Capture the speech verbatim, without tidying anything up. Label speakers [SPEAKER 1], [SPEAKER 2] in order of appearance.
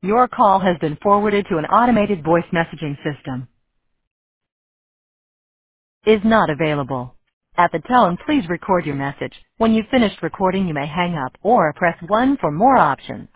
[SPEAKER 1] Your call has been forwarded to an automated voice messaging system. Is not available. At the tone, please record your message. When you've finished recording, you may hang up or press one for more options.